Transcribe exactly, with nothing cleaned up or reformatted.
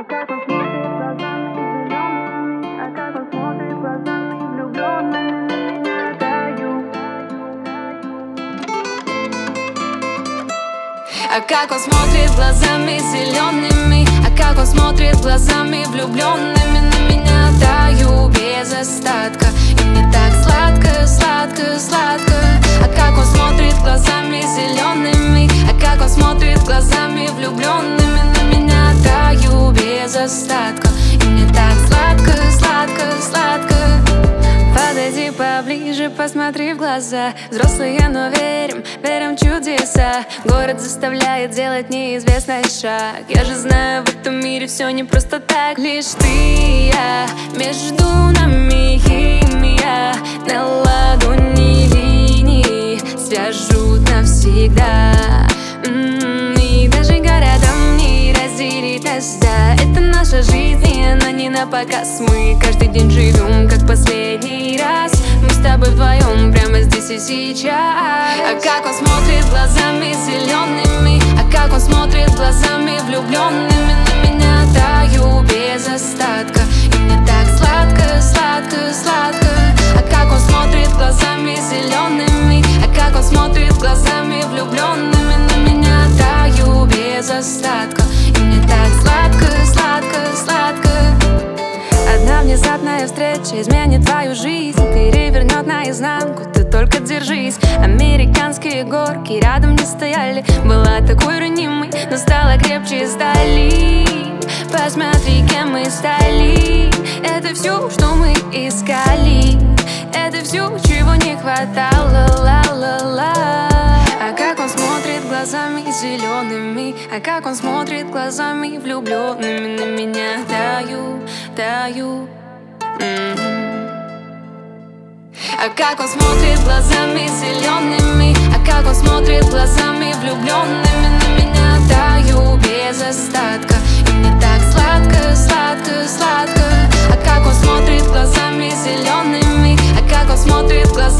как он смотрит глазами зелеными, а как он смотрит глазами влюбленными, на меня таю. А как он смотрит глазами зелеными, а как он смотрит глазами влюбленными, на меня таю без остатка. И мне так сладко, сладко, сладко. А как он смотрит глазами зелеными, а как он смотрит глазами влюбленными, на меня таю без остатка. И мне так сладко, сладко, сладко. Подойди поближе, посмотри в глаза. Взрослые, но верим, верим в чудеса. Город заставляет делать неизвестный шаг. Я же знаю, в этом мире все не просто так. Лишь ты и я, между нами химия. На ладони линии свяжут навсегда. М-м-м, и даже городом не разделить нас, да. Это наша жизнь, и она не на показ. Мы каждый день живем, как последний раз. Мы с тобой вдвоем, прямо здесь и сейчас. А как он смотрит глазами зелеными, а как он смотрит глазами влюбленными, на меня таю без остатка. И мне так сладко, сладко, сладко. А как он смотрит глазами зелеными, а как он смотрит глазами влюбленными, на меня таю без остатка. И мне так сладко, сладко, сладко. Одна внезапная встреча изменит твою жизнь, перевернет наизнанку, ты только держись. Американские горки рядом не стояли. Была такой ранимой, но стала крепче стали. Посмотри, кем мы стали. Это все, что мы искали. Это все, чего не хватало, ла-ла-ла. А как он смотрит глазами зелеными, а как он смотрит глазами влюбленными, на меня таю, таю. М-м-м. А как он смотрит глазами зелеными, а как он смотрит глазами влюбленными, на меня таю без остатка. И мне так сладко, сладко, сладко. А как он смотрит глазами зелеными, а как он смотрит глазами